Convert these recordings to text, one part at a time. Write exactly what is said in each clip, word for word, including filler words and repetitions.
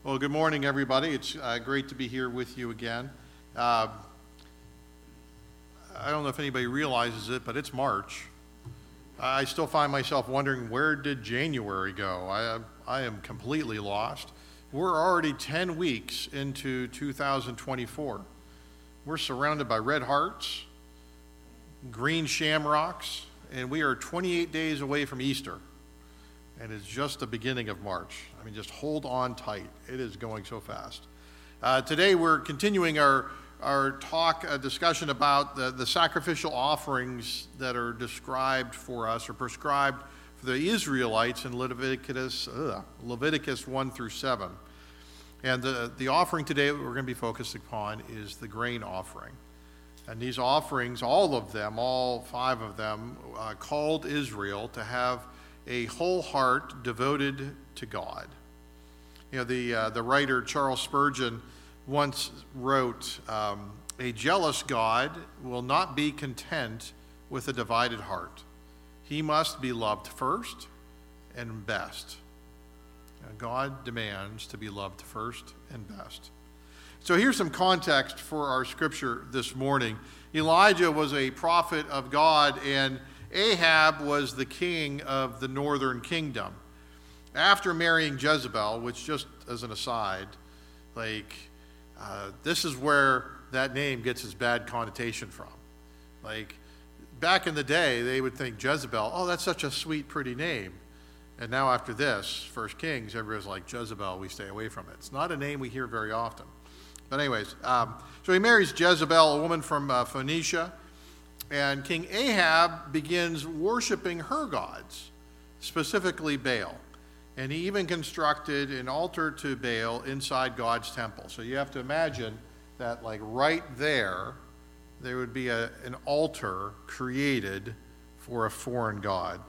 Well, good morning, everybody. It's uh, great to be here with you again. Uh, I don't know if anybody realizes it, but it's March. I still find myself wondering, where did January go? I, I am completely lost. We're already ten weeks into two thousand twenty-four. We're surrounded by red hearts, green shamrocks, and we are twenty-eight days away from Easter. And it's just the beginning of March. I mean, just hold on tight. It is going so fast. Uh, today we're continuing our our talk, a discussion about the, the sacrificial offerings that are described for us or prescribed for the Israelites in Leviticus, ugh, Leviticus one through seven. And the, the offering today that we're going to be focused upon is the grain offering. And these offerings, all of them, all five of them, uh, called Israel to have a whole heart devoted to God. You know, the uh, the writer Charles Spurgeon once wrote, um, "A jealous God will not be content with a divided heart. He must be loved first and best." Now, God demands to be loved first and best. So here's some context for our scripture this morning. Elijah was a prophet of God, and Ahab was the king of the northern kingdom. After marrying Jezebel, which, just as an aside, like, uh, this is where that name gets its bad connotation from. Like, back in the day, they would think Jezebel, oh, that's such a sweet, pretty name. And now after this, First Kings, everybody's like, Jezebel, we stay away from it. It's not a name we hear very often. But anyways, um, so he marries Jezebel, a woman from uh, Phoenicia. And King Ahab begins worshiping her gods, specifically Baal. And he even constructed an altar to Baal inside God's temple. So you have to imagine that, like, right there, there would be a, an altar created for a foreign god.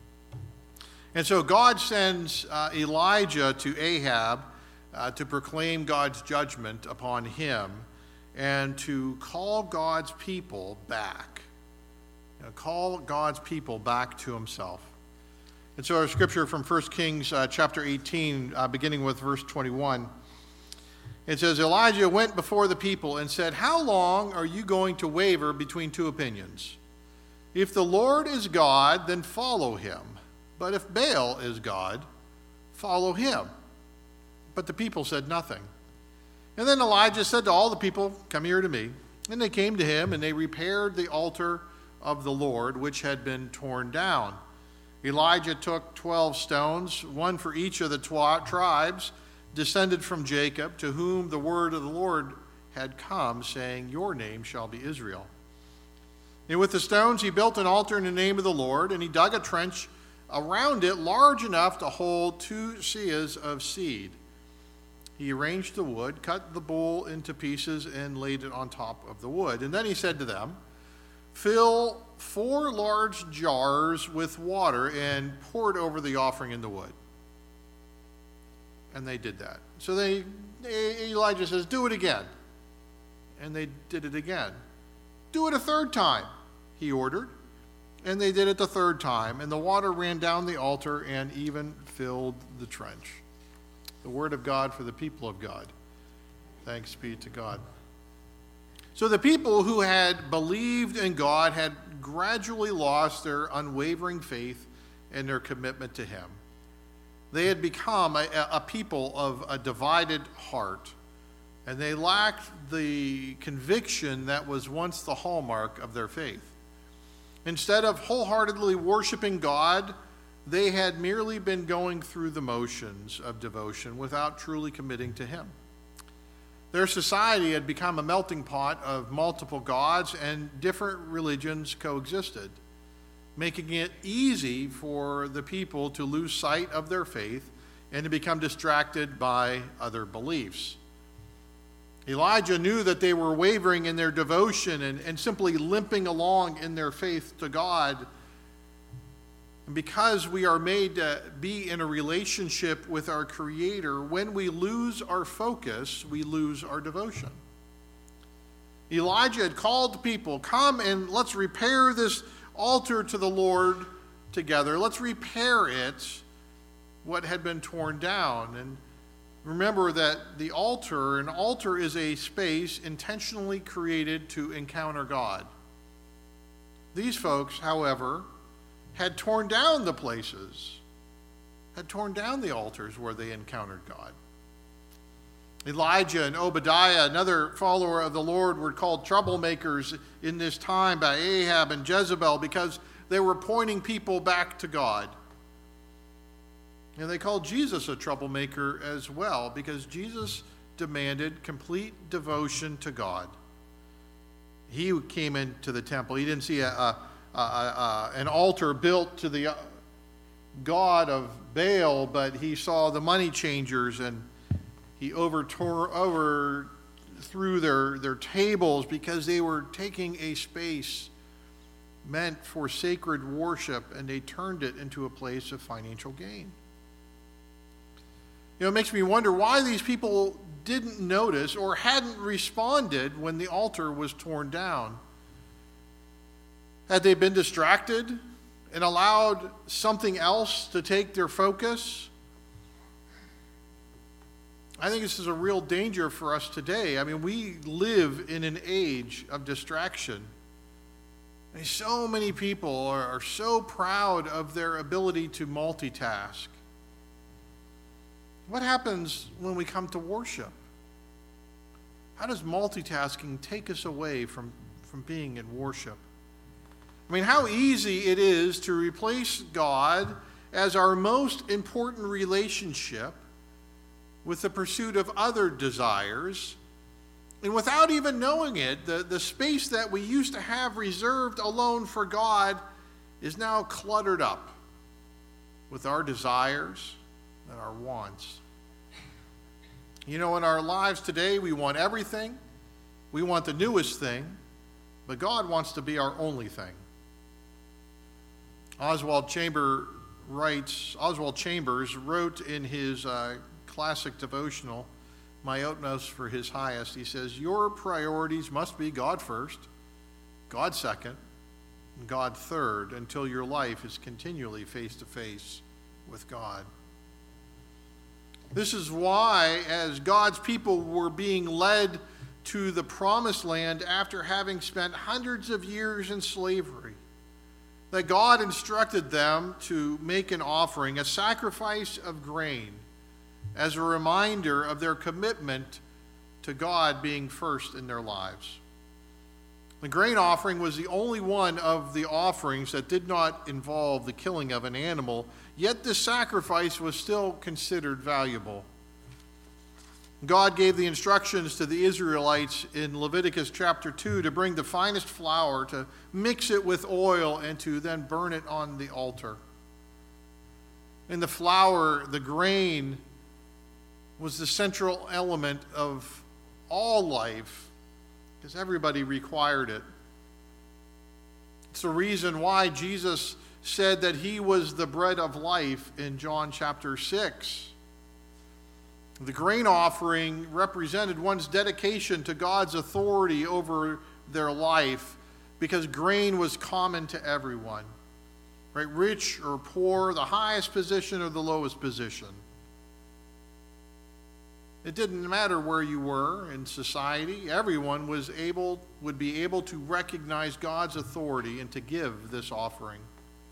And so God sends uh, Elijah to Ahab uh, to proclaim God's judgment upon him and to call God's people back. You know, call God's people back to himself. And so our scripture from First Kings uh, chapter eighteen, uh, beginning with verse twenty-one, it says, Elijah went before the people and said, "How long are you going to waver between two opinions? If the Lord is God, then follow him. But if Baal is God, follow him." But the people said nothing. And then Elijah said to all the people, "Come here to me." And they came to him, and they repaired the altar of the Lord, which had been torn down. Elijah took twelve stones, one for each of the tw- tribes descended from Jacob, to whom the word of the Lord had come, saying, "Your name shall be Israel." And with the stones he built an altar in the name of the Lord, and he dug a trench around it large enough to hold two seahs of seed. He arranged the wood, cut the bull into pieces, and laid it on top of the wood. And then he said to them, "Fill four large jars with water and pour it over the offering in the wood." And they did that. So they, Elijah says, "Do it again." And they did it again. "Do it a third time," he ordered. And they did it the third time. And the water ran down the altar and even filled the trench. The word of God for the people of God. Thanks be to God. So the people who had believed in God had gradually lost their unwavering faith and their commitment to him. They had become a, a people of a divided heart, and they lacked the conviction that was once the hallmark of their faith. Instead of wholeheartedly worshiping God, they had merely been going through the motions of devotion without truly committing to him. Their society had become a melting pot of multiple gods, and different religions coexisted, making it easy for the people to lose sight of their faith and to become distracted by other beliefs. Elijah knew that they were wavering in their devotion and, and simply limping along in their faith to God. And because we are made to be in a relationship with our Creator, when we lose our focus, we lose our devotion. Elijah had called the people, "Come and let's repair this altar to the Lord together. Let's repair it, what had been torn down." And Remember that the altar, an altar is a space intentionally created to encounter God. These folks, however, had torn down the places, had torn down the altars where they encountered God. Elijah and Obadiah, another follower of the Lord, were called troublemakers in this time by Ahab and Jezebel because they were pointing people back to God. And they called Jesus a troublemaker as well because Jesus demanded complete devotion to God. He came into the temple. He didn't see a, a, a, a, an altar built to the god of Baal, but he saw the money changers, and he overtore, overthrew their, their tables because they were taking a space meant for sacred worship, and they turned it into a place of financial gain. You know, it makes me wonder why these people didn't notice or hadn't responded when the altar was torn down. Had they been distracted and allowed something else to take their focus? I think this is a real danger for us today. I mean, we live in an age of distraction. I mean, so many people are, are so proud of their ability to multitask. What happens when we come to worship? How does multitasking take us away from, from being in worship? I mean, how easy it is to replace God as our most important relationship with the pursuit of other desires. And without even knowing it, the, the space that we used to have reserved alone for God is now cluttered up with our desires and our wants. You know, in our lives today, we want everything. We want the newest thing. But God wants to be our only thing. Oswald Chamber writes, Oswald Chambers wrote in his uh, classic devotional, My Utmost for His Highest, he says, your priorities must be God first, God second, and God third, until your life is continually face to face with God. This is why, as God's people were being led to the promised land after having spent hundreds of years in slavery, that God instructed them to make an offering, a sacrifice of grain, as a reminder of their commitment to God being first in their lives. The grain offering was the only one of the offerings that did not involve the killing of an animal, yet this sacrifice was still considered valuable. God gave the instructions to the Israelites in Leviticus chapter two to bring the finest flour, to mix it with oil, and to then burn it on the altar. In the flour, the grain was the central element of all life, because everybody required it. It's the reason why Jesus said that he was the bread of life in John chapter six. The grain offering represented one's dedication to God's authority over their life, because grain was common to everyone, right? Rich or poor, the highest position or the lowest position. It didn't matter where you were in society. Everyone was able, would be able to recognize God's authority and to give this offering.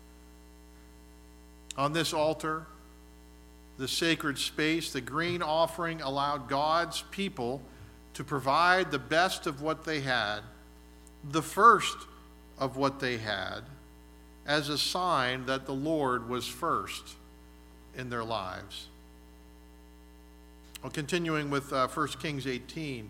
On this altar, the sacred space, the grain offering allowed God's people to provide the best of what they had, the first of what they had, as a sign that the Lord was first in their lives. Well, continuing with uh, First Kings eighteen.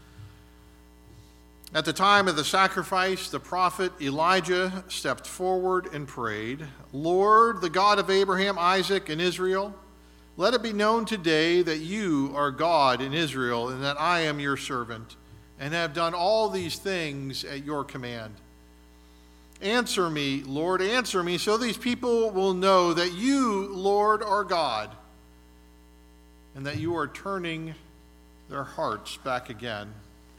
At the time of the sacrifice, the prophet Elijah stepped forward and prayed, Lord, the God of Abraham, Isaac, and Israel, let it be known today that you are God in Israel, and that I am your servant, and have done all these things at your command. Answer me, Lord, answer me, so these people will know that you, Lord, are God, and that you are turning their hearts back again.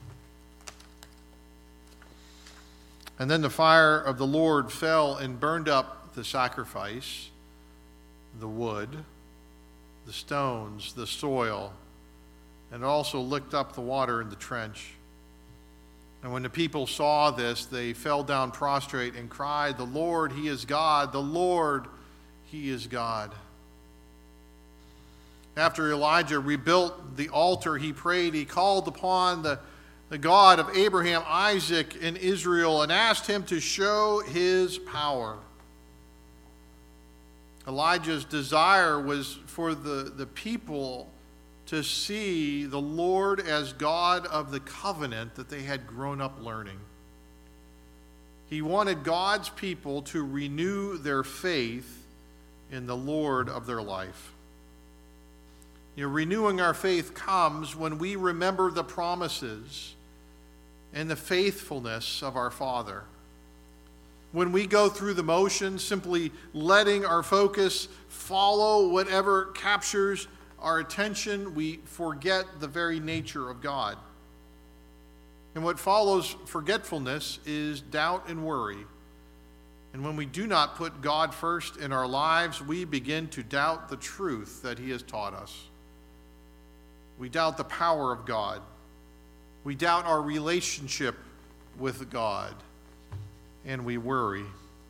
And then the fire of the Lord fell and burned up the sacrifice, the wood, the stones, the soil, and it also licked up the water in the trench. And when the people saw this, they fell down prostrate and cried, "The Lord, He is God! The Lord, He is God!" After Elijah rebuilt the altar, he prayed, he called upon the, the God of Abraham, Isaac, and Israel, and asked him to show his power. Elijah's desire was for the, the people to see the Lord as God of the covenant that they had grown up learning. He wanted God's people to renew their faith in the Lord of their life. You know, renewing our faith comes when we remember the promises and the faithfulness of our Father. When we go through the motions, simply letting our focus follow whatever captures our attention, we forget the very nature of God. And what follows forgetfulness is doubt and worry. And when we do not put God first in our lives, we begin to doubt the truth that He has taught us. We doubt the power of God. We doubt our relationship with God. And we worry.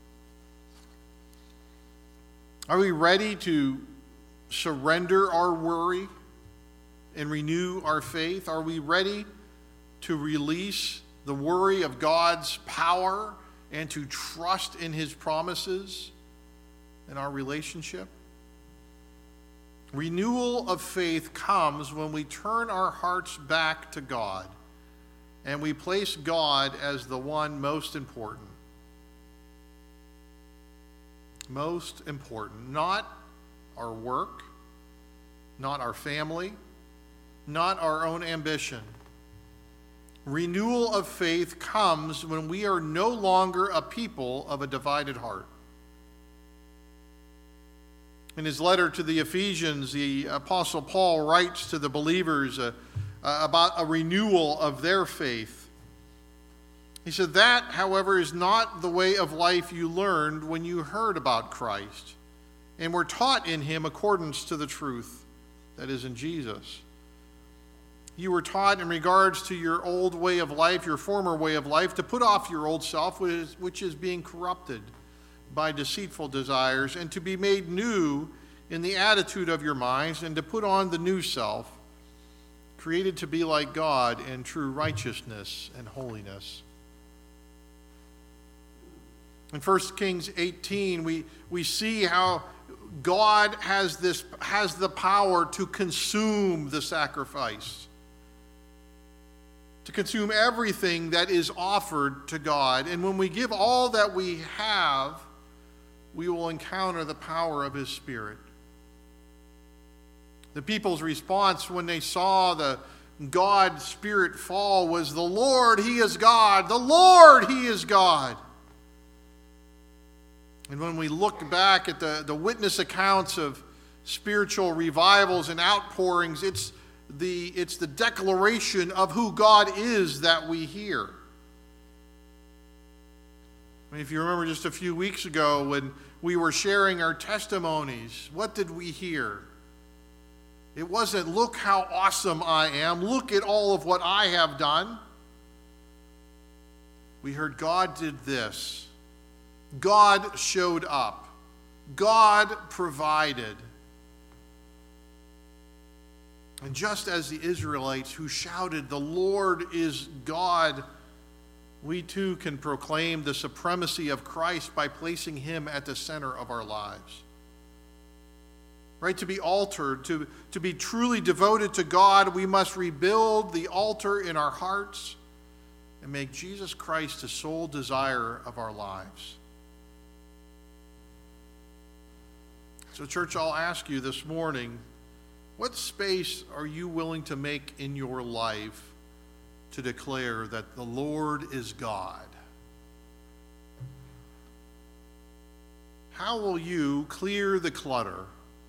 Are we ready to surrender our worry and renew our faith? Are we ready to release the worry of God's power and to trust in His promises in our relationship? Renewal of faith comes when we turn our hearts back to God and we place God as the one most important. Most important, not our work, not our family, not our own ambition. Renewal of faith comes when we are no longer a people of a divided heart. In his letter to the Ephesians, the Apostle Paul writes to the believers uh, uh, about a renewal of their faith. He said, "That, however, is not the way of life you learned when you heard about Christ and were taught in Him accordance to the truth that is in Jesus. You were taught in regards to your old way of life, your former way of life, to put off your old self, which is, which is being corrupted by deceitful desires, and to be made new in the attitude of your minds, and to put on the new self, created to be like God in true righteousness and holiness." In First Kings eighteen, we, we see how God has this has the power to consume the sacrifice, to consume everything that is offered to God. And when we give all that we have, we will encounter the power of His Spirit. The people's response when they saw the God Spirit fall was, "The Lord, He is God! The Lord, He is God!" And when we look back at the, the witness accounts of spiritual revivals and outpourings, it's the, it's the declaration of who God is that we hear. I mean, if you remember just a few weeks ago when we were sharing our testimonies, what did we hear? It wasn't, "Look how awesome I am. Look at all of what I have done." We heard, "God did this. God showed up. God provided." And just as the Israelites who shouted, "The Lord is God," we too can proclaim the supremacy of Christ by placing Him at the center of our lives. Right? To be altered, to, to be truly devoted to God, we must rebuild the altar in our hearts and make Jesus Christ the sole desire of our lives. So, church, I'll ask you this morning, what space are you willing to make in your life to declare that the Lord is God? How will you clear the clutter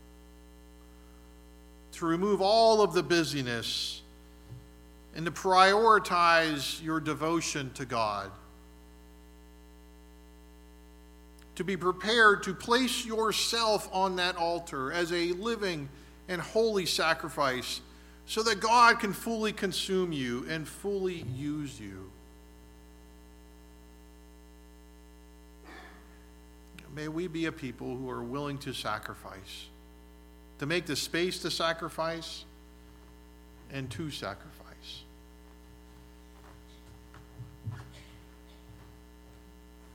to remove all of the busyness and to prioritize your devotion to God? To be prepared to place yourself on that altar as a living and holy sacrifice, so that God can fully consume you and fully use you. May we be a people who are willing to sacrifice, to make the space to sacrifice and to sacrifice.